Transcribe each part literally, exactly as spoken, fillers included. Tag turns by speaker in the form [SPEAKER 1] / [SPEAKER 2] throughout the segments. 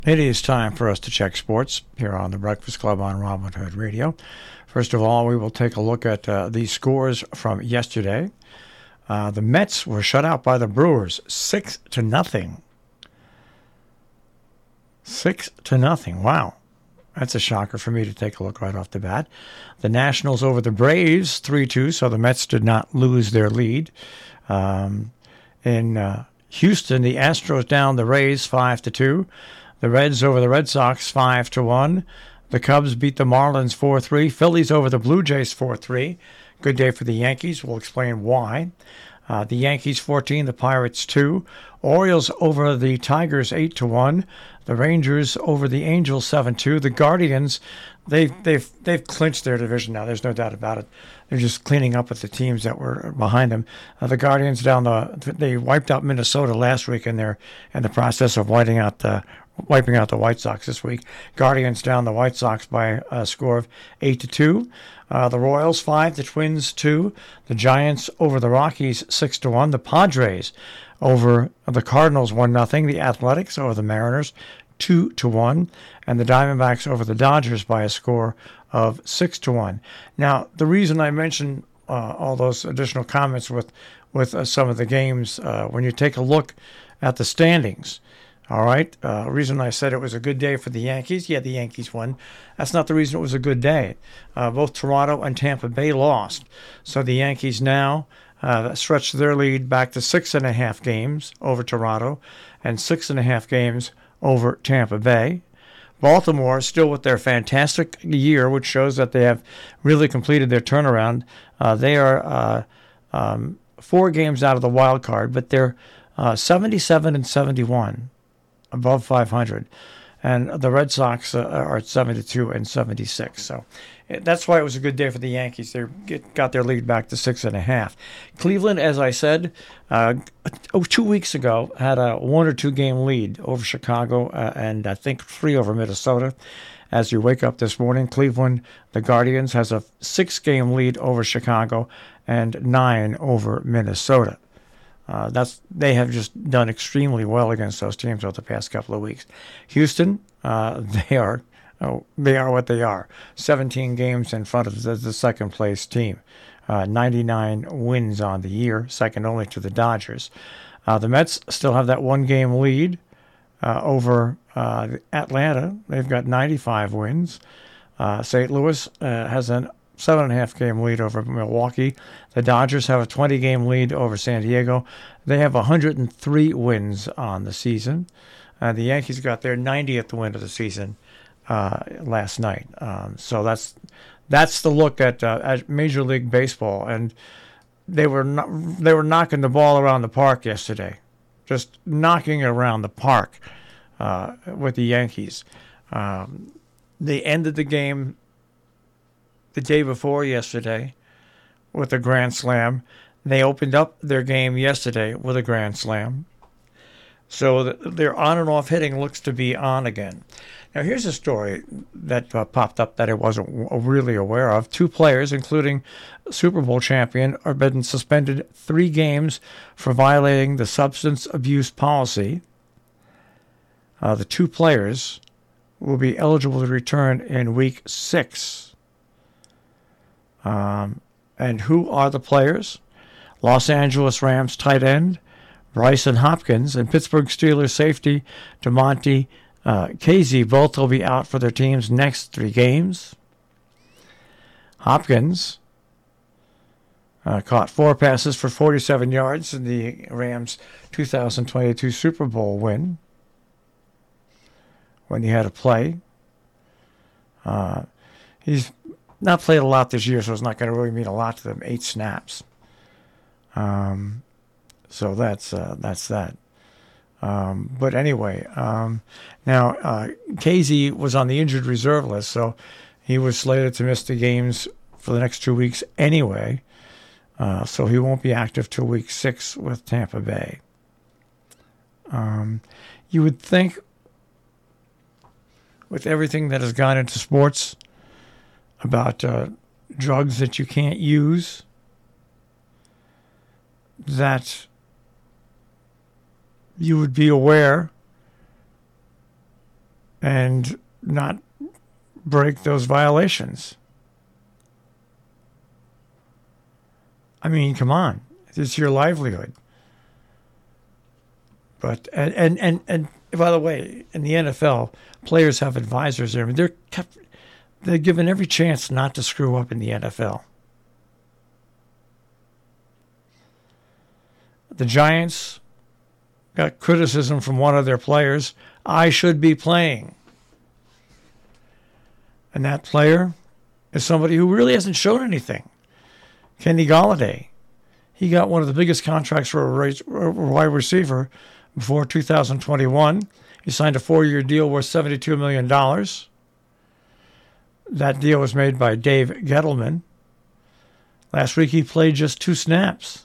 [SPEAKER 1] It is time for us to check sports here on the Breakfast Club on Robin Hood Radio. First of all, we will take a look at uh, the scores from yesterday. Uh, the Mets were shut out by the Brewers, six to nothing. Six to nothing. Wow, that's a shocker for me to take a look right off the bat. The Nationals over the Braves, three two. So the Mets did not lose their lead. Um, in uh, Houston, the Astros down the Rays, five to two. The Reds over the Red Sox, five to one. The Cubs beat the Marlins, four three. Phillies over the Blue Jays, four three. Good day for the Yankees. We'll explain why. Uh, the Yankees, fourteen. The Pirates, two. Orioles over the Tigers, eight to one. The Rangers over the Angels, seven two. The Guardians, they've, they've, they've clinched their division now. There's no doubt about it. They're just cleaning up with the teams that were behind them. Uh, the Guardians down the, they wiped out Minnesota last week, and they're in the process of wiping out the wiping out the White Sox this week. Guardians down the White Sox by a score of eight to two. Uh, the Royals five, the Twins two. The Giants over the Rockies six to one. The Padres over the Cardinals one nothing. The Athletics over the Mariners two to one, and the Diamondbacks over the Dodgers by a score of six to one. Now, the reason I mentioned uh, all those additional comments with with uh, some of the games, uh, when you take a look at the standings. All right. Uh, reason I said it was a good day for the Yankees. Yeah, the Yankees won. That's not the reason it was a good day. Uh, both Toronto and Tampa Bay lost. So the Yankees now uh, stretch their lead back to six and a half games over Toronto and six and a half games over Tampa Bay. Baltimore, still with their fantastic year, which shows that they have really completed their turnaround. Uh, they are uh, um, four games out of the wild card, but they're uh, seventy-seven and seventy-one. Above five hundred, and the Red Sox uh, are at seventy-two and seventy-six. So that's why it was a good day for the Yankees. They get, got their lead back to six and a half. Cleveland, as I said, uh, oh, two weeks ago, had a one or two game lead over Chicago, uh, and I think three over Minnesota. As you wake up this morning, Cleveland, the Guardians, has a six game lead over Chicago and nine over Minnesota. Uh, that's they have just done extremely well against those teams over the past couple of weeks. Houston, uh, they are oh, they are what they are. seventeen games in front of the, the second place team. Uh, ninety-nine wins on the year, second only to the Dodgers. Uh, the Mets still have that one game lead uh, over uh, Atlanta. They've got ninety-five wins. Uh, Saint Louis uh, has an seven and a half game lead over Milwaukee. The Dodgers have a twenty game lead over San Diego. They have one hundred three wins on the season. Uh, the Yankees got their ninetieth win of the season uh, last night. Um, so that's that's the look at, uh, at Major League Baseball, and they were not, they were knocking the ball around the park yesterday, just knocking it around the park uh, with the Yankees. Um, they ended the game the day before yesterday with a grand slam. They opened up their game yesterday with a grand slam. So their on and off hitting looks to be on again. Now here's a story that uh, popped up that I wasn't really aware of. Two players, including Super Bowl champion, are been suspended three games for violating the substance abuse policy. Uh, the two players will be eligible to return in week six. Um, and who are the players? Los Angeles Rams tight end Bryson Hopkins and Pittsburgh Steelers safety DeMonte uh, Casey both will be out for their team's next three games. Hopkins uh, caught four passes for forty-seven yards in the Rams' two thousand twenty-two Super Bowl win when he had to play. Uh, he's not played a lot this year, so it's not going to really mean a lot to them. Eight snaps. Um, so that's uh, that's that. Um, but anyway, um, now uh, Casey was on the injured reserve list, so he was slated to miss the games for the next two weeks anyway. Uh, so he won't be active till week six with Tampa Bay. Um, you would think, with everything that has gone into sports, about uh, drugs that you can't use, that you would be aware and not break those violations. I mean, come on. It's your livelihood. But, and, and, and, and by the way, in the N F L, players have advisors there. I mean, they're kept, they're given every chance not to screw up in the N F L. The Giants got criticism from one of their players. I should be playing. And that player is somebody who really hasn't shown anything. Kenny Golladay. He got one of the biggest contracts for a wide receiver before two thousand twenty-one. He signed a four-year deal worth seventy-two million dollars. That deal was made by Dave Gettleman. Last week he played just two snaps.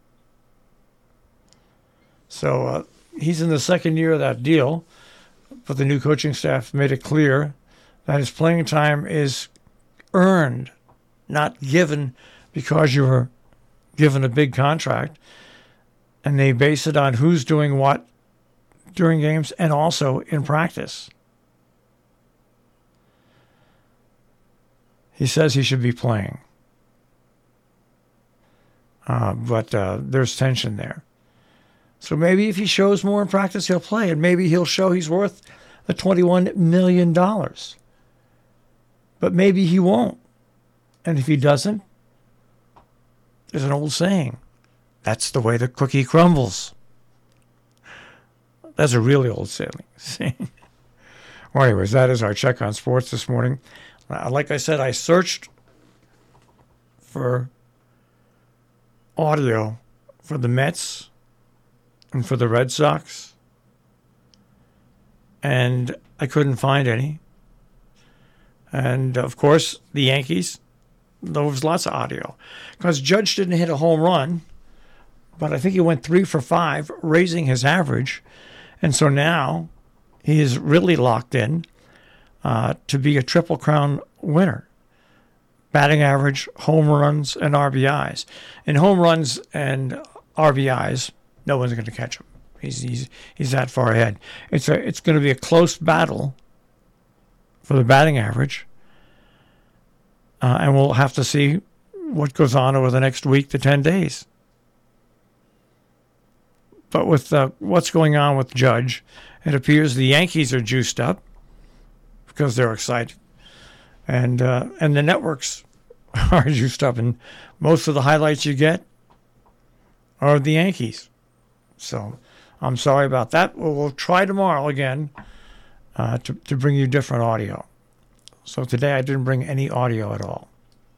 [SPEAKER 1] So uh, he's in the second year of that deal, but the new coaching staff made it clear that his playing time is earned, not given because you were given a big contract. And they base it on who's doing what during games and also in practice. He says he should be playing. Uh, but uh, there's tension there. So maybe if he shows more in practice, he'll play. And maybe he'll show he's worth the twenty-one million dollars. But maybe he won't. And if he doesn't, there's an old saying. That's the way the cookie crumbles. That's a really old saying. Well, anyways, that is our check on sports this morning. Uh, like I said, I searched for audio for the Mets and for the Red Sox, and I couldn't find any. And, of course, the Yankees, there was lots of audio. Because Judge didn't hit a home run, but I think he went three for five, raising his average. And so now he is really locked in uh, to be a Triple Crown winner. Batting average, home runs, and R B Is. In home runs and R B Is, no one's going to catch him. He's he's he's that far ahead. It's a it's going to be a close battle for the batting average, uh, and we'll have to see what goes on over the next week to ten days. But with uh, what's going on with Judge, it appears the Yankees are juiced up because they're excited, and uh, and the networks are juiced up, and most of the highlights you get are the Yankees. So I'm sorry about that. We'll, we'll try tomorrow again uh, to, to bring you different audio. So today I didn't bring any audio at all.